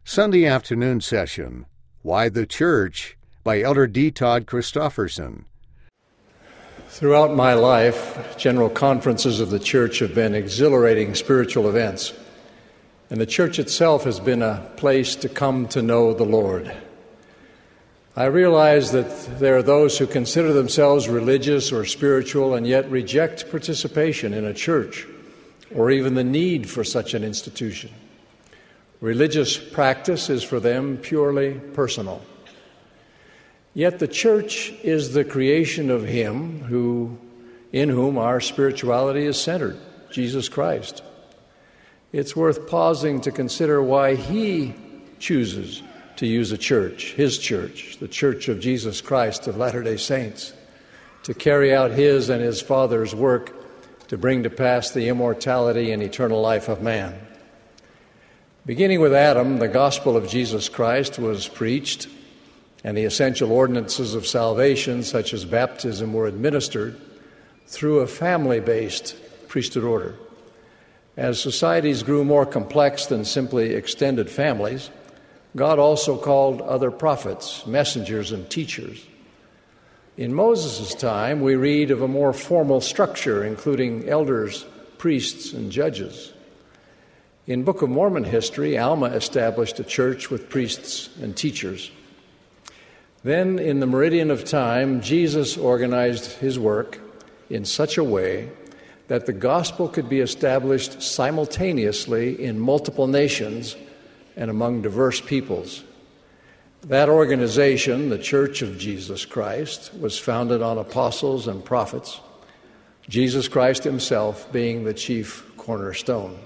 Sunday Afternoon Session, Why the Church, by Elder D. Todd Christofferson. Throughout my life, general conferences of the church have been exhilarating spiritual events, and the church itself has been a place to come to know the Lord. I realize that there are those who consider themselves religious or spiritual and yet reject participation in a church or even the need for such an institution. Religious practice is for them purely personal. Yet the church is the creation of Him in whom our spirituality is centered, Jesus Christ. It's worth pausing to consider why He chooses to use a church, His church, the Church of Jesus Christ of Latter-day Saints, to carry out His and His Father's work to bring to pass the immortality and eternal life of man. Beginning with Adam, the gospel of Jesus Christ was preached, and the essential ordinances of salvation, such as baptism, were administered through a family-based priesthood order. As societies grew more complex than simply extended families, God also called other prophets, messengers, and teachers. In Moses' time, we read of a more formal structure, including elders, priests, and judges. In Book of Mormon history, Alma established a church with priests and teachers. Then, in the meridian of time, Jesus organized His work in such a way that the gospel could be established simultaneously in multiple nations and among diverse peoples. That organization, the Church of Jesus Christ, was founded on apostles and prophets, Jesus Christ Himself being the chief cornerstone.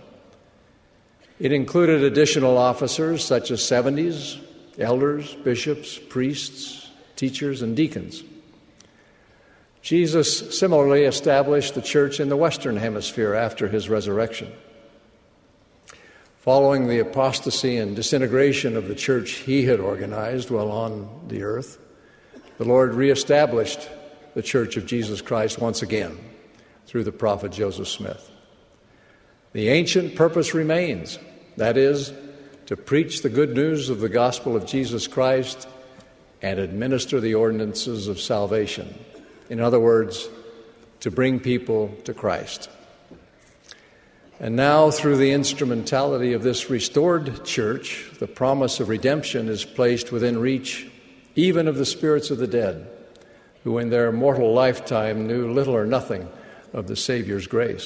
It included additional officers such as 70s, elders, bishops, priests, teachers, and deacons. Jesus similarly established the church in the Western Hemisphere after His resurrection. Following the apostasy and disintegration of the church He had organized while on the earth, the Lord reestablished the Church of Jesus Christ once again through the prophet Joseph Smith. The ancient purpose remains, that is, to preach the good news of the gospel of Jesus Christ and administer the ordinances of salvation. In other words, to bring people to Christ. And now, through the instrumentality of this restored church, the promise of redemption is placed within reach even of the spirits of the dead, who in their mortal lifetime knew little or nothing of the Savior's grace.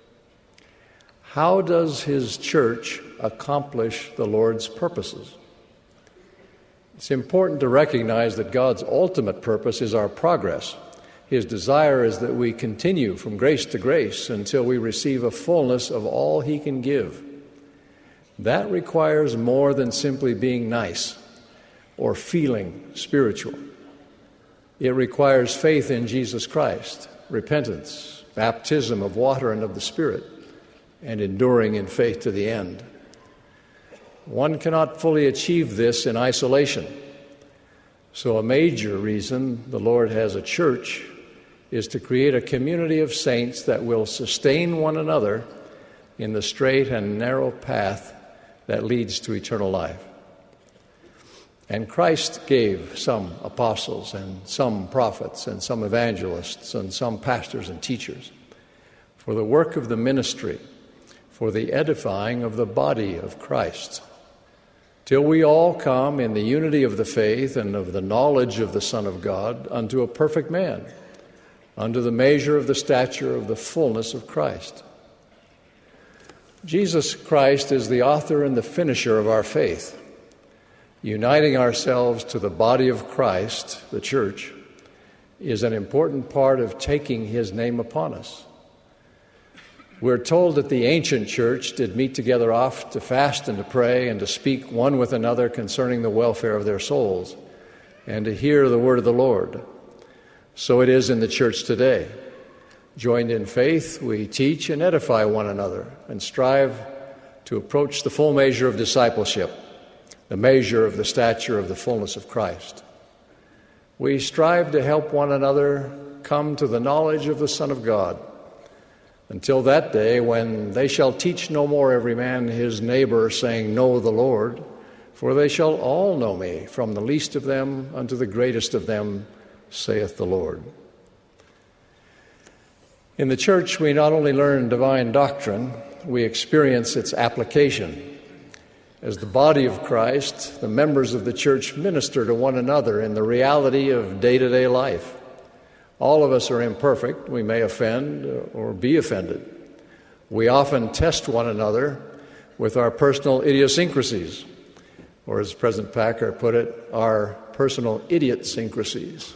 How does His church accomplish the Lord's purposes? It's important to recognize that God's ultimate purpose is our progress. His desire is that we continue from grace to grace until we receive a fullness of all He can give. That requires more than simply being nice or feeling spiritual. It requires faith in Jesus Christ, repentance, baptism of water and of the Spirit, and enduring in faith to the end. One cannot fully achieve this in isolation. So a major reason the Lord has a church is to create a community of saints that will sustain one another in the straight and narrow path that leads to eternal life. And Christ gave some apostles and some prophets and some evangelists and some pastors and teachers for the work of the ministry, for the edifying of the body of Christ, till we all come in the unity of the faith and of the knowledge of the Son of God unto a perfect man, unto the measure of the stature of the fullness of Christ. Jesus Christ is the author and the finisher of our faith. Uniting ourselves to the body of Christ, the church, is an important part of taking His name upon us. We're told that the ancient church did meet together oft to fast and to pray and to speak one with another concerning the welfare of their souls and to hear the word of the Lord. So it is in the church today. Joined in faith, we teach and edify one another and strive to approach the full measure of discipleship, the measure of the stature of the fullness of Christ. We strive to help one another come to the knowledge of the Son of God, until that day when they shall teach no more every man his neighbor, saying, Know the Lord, For they shall all know me, from the least of them unto the greatest of them, saith the Lord. In the church, we not only learn divine doctrine, we experience its application. As the body of Christ, the members of the church minister to one another in the reality of day-to-day life. All of us are imperfect. We may offend or be offended. We often test one another with our personal idiosyncrasies, or as President Packer put it, our personal idiot-syncrasies.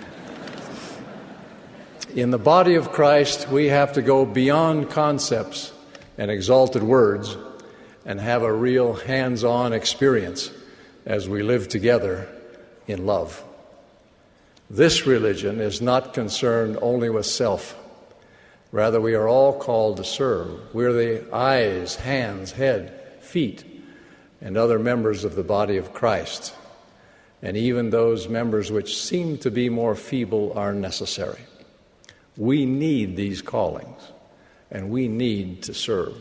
In the body of Christ, we have to go beyond concepts and exalted words and have a real hands-on experience as we live together in love. This religion is not concerned only with self. Rather, we are all called to serve. We're the eyes, hands, head, feet, and other members of the body of Christ. And even those members which seem to be more feeble are necessary. We need these callings, and we need to serve.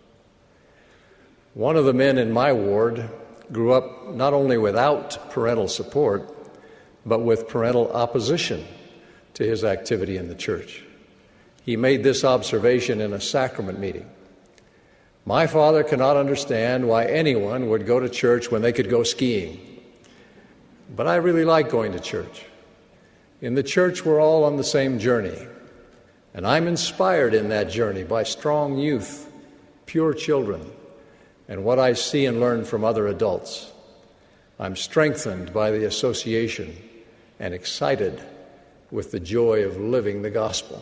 One of the men in my ward grew up not only without parental support, but with parental opposition to his activity in the church. He made this observation in a sacrament meeting. My father cannot understand why anyone would go to church when they could go skiing. But I really like going to church. In the church, we're all on the same journey. And I'm inspired in that journey by strong youth, pure children, and what I see and learn from other adults. I'm strengthened by the association and excited with the joy of living the gospel.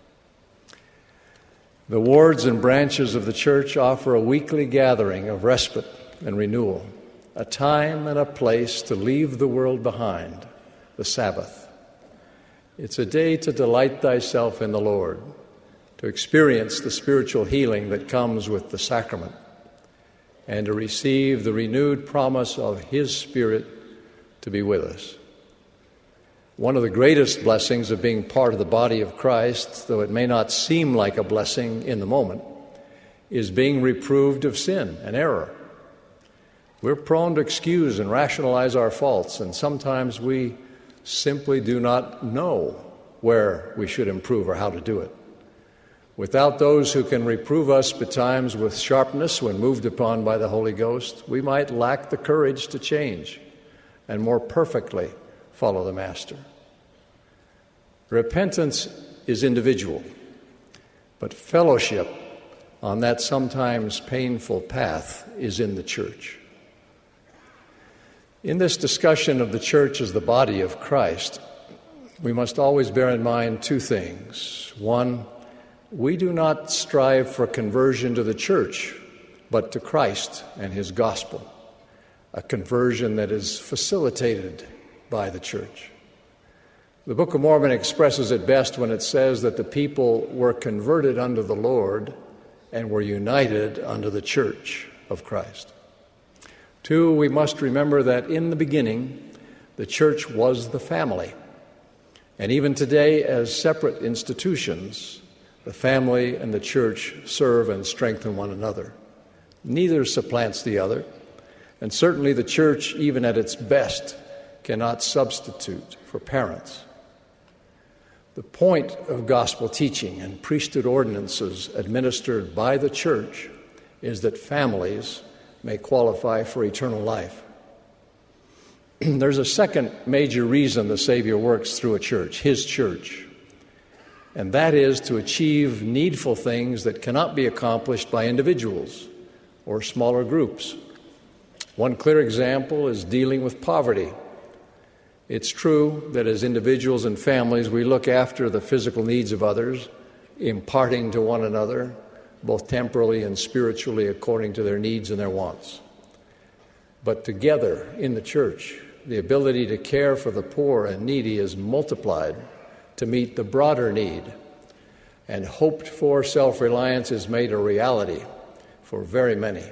The wards and branches of the church offer a weekly gathering of respite and renewal, a time and a place to leave the world behind, the Sabbath. It's a day to delight thyself in the Lord, to experience the spiritual healing that comes with the sacrament, and to receive the renewed promise of His Spirit to be with us. One of the greatest blessings of being part of the body of Christ, though it may not seem like a blessing in the moment, is being reproved of sin and error. We're prone to excuse and rationalize our faults, and sometimes we simply do not know where we should improve or how to do it. Without those who can reprove us betimes with sharpness when moved upon by the Holy Ghost, we might lack the courage to change and more perfectly follow the Master. Repentance is individual, but fellowship on that sometimes painful path is in the church. In this discussion of the church as the body of Christ, we must always bear in mind two things. One, we do not strive for conversion to the church, but to Christ and His gospel, a conversion that is facilitated by the church. The Book of Mormon expresses it best when it says that the people were converted unto the Lord and were united unto the church of Christ. Two, we must remember that in the beginning, the church was the family. And even today, as separate institutions, the family and the church serve and strengthen one another. Neither supplants the other, and certainly the church, even at its best, cannot substitute for parents. The point of gospel teaching and priesthood ordinances administered by the church is that families may qualify for eternal life. There's a second major reason the Savior works through a church, His church, and that is to achieve needful things that cannot be accomplished by individuals or smaller groups. One clear example is dealing with poverty. It's true that as individuals and families, we look after the physical needs of others, imparting to one another, both temporally and spiritually, according to their needs and their wants. But together in the church, the ability to care for the poor and needy is multiplied to meet the broader need, and hoped-for self-reliance is made a reality for very many.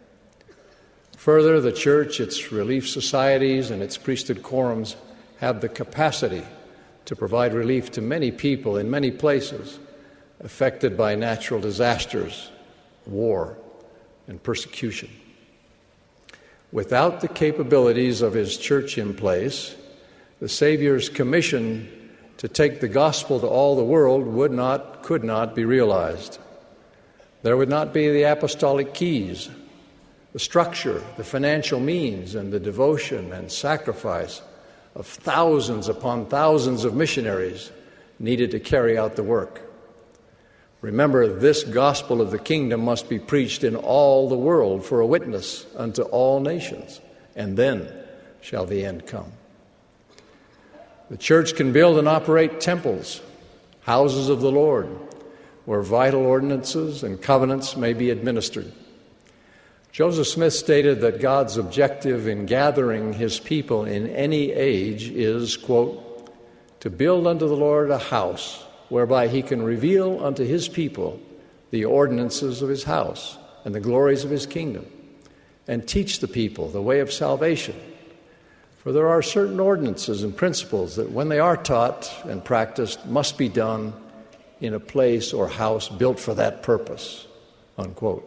Further, the church, its relief societies, and its priesthood quorums have the capacity to provide relief to many people in many places affected by natural disasters, war, and persecution. Without the capabilities of his church in place, the Savior's commission to take the gospel to all the world could not be realized. There would not be the apostolic keys, the structure, the financial means, and the devotion and sacrifice of thousands upon thousands of missionaries needed to carry out the work. Remember, this gospel of the kingdom must be preached in all the world for a witness unto all nations, and then shall the end come. The church can build and operate temples, houses of the Lord, where vital ordinances and covenants may be administered. Joseph Smith stated that God's objective in gathering his people in any age is, quote, to build unto the Lord a house whereby he can reveal unto his people the ordinances of his house and the glories of his kingdom, and teach the people the way of salvation. For there are certain ordinances and principles that, when they are taught and practiced, must be done in a place or house built for that purpose, unquote.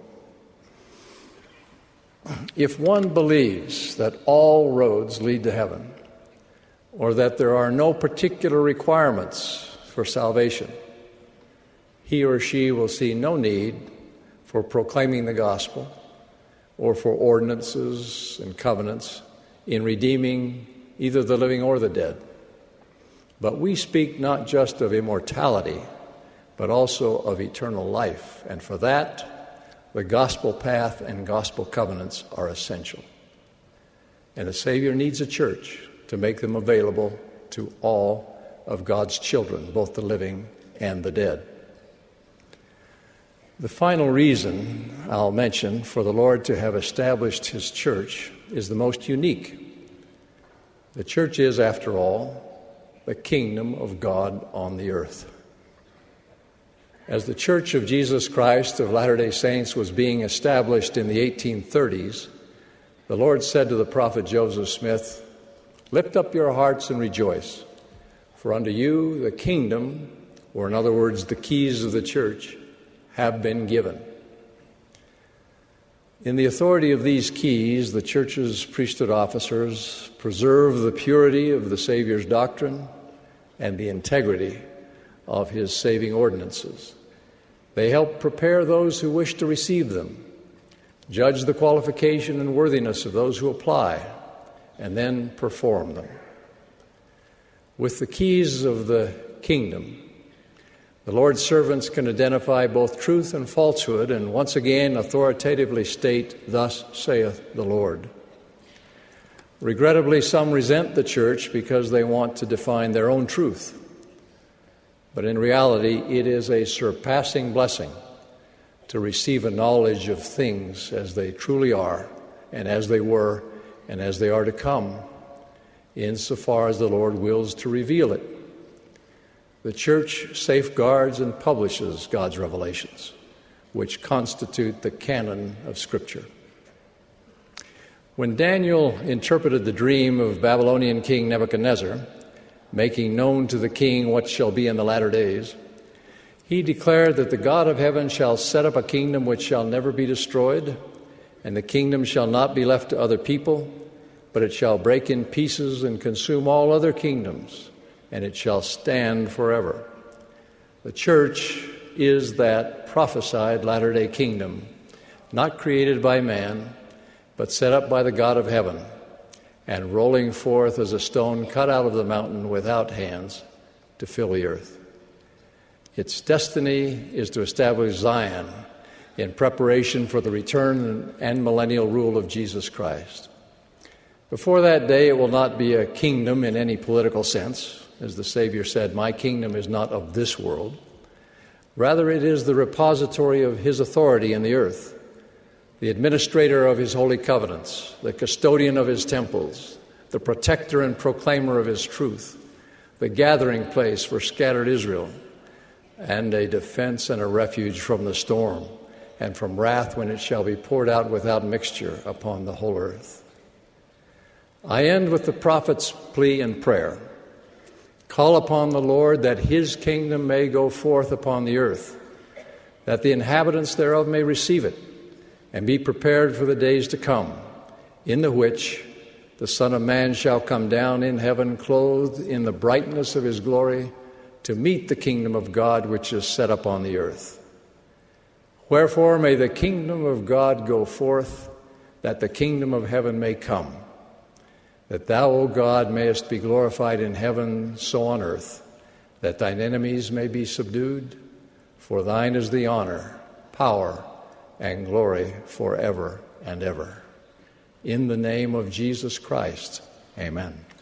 If one believes that all roads lead to heaven, or that there are no particular requirements for salvation, he or she will see no need for proclaiming the gospel or for ordinances and covenants in redeeming either the living or the dead. But we speak not just of immortality, but also of eternal life, and for that, the gospel path and gospel covenants are essential. And the Savior needs a church to make them available to all of God's children, both the living and the dead. The final reason I'll mention for the Lord to have established his church is the most unique. The church is, after all, the kingdom of God on the earth. As the Church of Jesus Christ of Latter-day Saints was being established in the 1830s, the Lord said to the prophet Joseph Smith, "Lift up your hearts and rejoice, for unto you the kingdom," or in other words, the keys of the church, "have been given." In the authority of these keys, the church's priesthood officers preserve the purity of the Savior's doctrine and the integrity of his saving ordinances. They help prepare those who wish to receive them, judge the qualification and worthiness of those who apply, and then perform them. With the keys of the kingdom, the Lord's servants can identify both truth and falsehood and once again authoritatively state, "Thus saith the Lord." Regrettably, some resent the church because they want to define their own truth. But in reality, it is a surpassing blessing to receive a knowledge of things as they truly are, and as they were, and as they are to come, insofar as the Lord wills to reveal it. The church safeguards and publishes God's revelations, which constitute the canon of Scripture. When Daniel interpreted the dream of Babylonian King Nebuchadnezzar, making known to the king what shall be in the latter days, he declared that the God of heaven shall set up a kingdom which shall never be destroyed, and the kingdom shall not be left to other people, but it shall break in pieces and consume all other kingdoms, and it shall stand forever. The church is that prophesied latter-day kingdom, not created by man, but set up by the God of heaven, and rolling forth as a stone cut out of the mountain without hands to fill the earth. Its destiny is to establish Zion in preparation for the return and millennial rule of Jesus Christ. Before that day, it will not be a kingdom in any political sense. As the Savior said, "My kingdom is not of this world." Rather, it is the repository of his authority in the earth, the administrator of his holy covenants, the custodian of his temples, the protector and proclaimer of his truth, the gathering place for scattered Israel, and a defense and a refuge from the storm and from wrath when it shall be poured out without mixture upon the whole earth. I end with the prophet's plea and prayer. Call upon the Lord that his kingdom may go forth upon the earth, that the inhabitants thereof may receive it, and be prepared for the days to come, in the which the Son of Man shall come down in heaven, clothed in the brightness of his glory, to meet the kingdom of God which is set up on the earth. Wherefore may the kingdom of God go forth, that the kingdom of heaven may come, that thou, O God, mayest be glorified in heaven, so on earth, that thine enemies may be subdued, for thine is the honor, power, and glory forever and ever. In the name of Jesus Christ, amen.